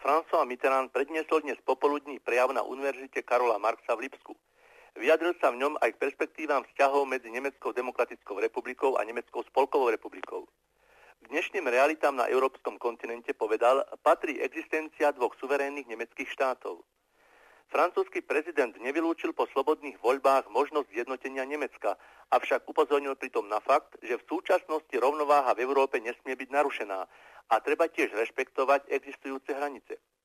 François Mitterrand predniesol dnes popoludní prejav na Univerzite Karola Marxa v Lipsku. Vyjadril sa v ňom aj k perspektívam vzťahov medzi Nemeckou demokratickou republikou a Nemeckou spolkovou republikou. K dnešným realitám na európskom kontinente, povedal, patrí existencia dvoch suverénnych nemeckých štátov. Francúzsky prezident nevylúčil po slobodných voľbách možnosť zjednotenia Nemecka, avšak upozornil pritom na fakt, že v súčasnosti rovnováha v Európe nesmie byť narušená a treba tiež rešpektovať existujúce hranice.